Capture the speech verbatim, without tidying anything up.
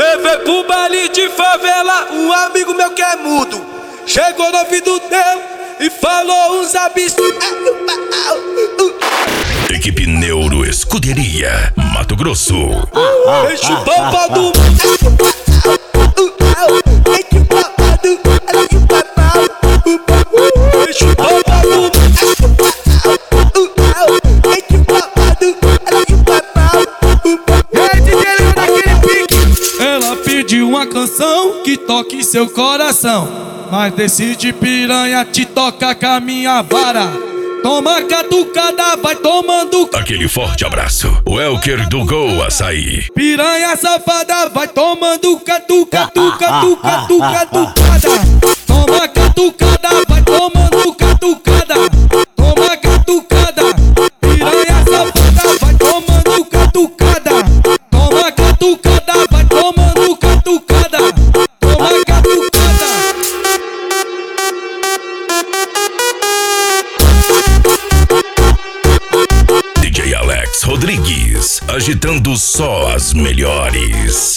Levei pro baile de favela um amigo meu que é mudo. Chegou no ouvido dele e falou uns absurdos. Equipe Neuro Escuderia, Mato Grosso. Enche o pau do Enche o pau do Ela pediu uma canção que toque seu coração, mas decide piranha te toca com a minha vara. Toma catucada, vai tomando. Aquele forte abraço, o Elker do Gol Açaí. Piranha safada, vai tomando catuca, tuca, tuca, tuca, tucada. Toma catucada, vai tomando catucada. Toma catucada. Piranha safada, vai tomando catucada. Toma catucada, vai tomando catucada. Toma catucada. D J Alex Rodrigues, agitando só as melhores.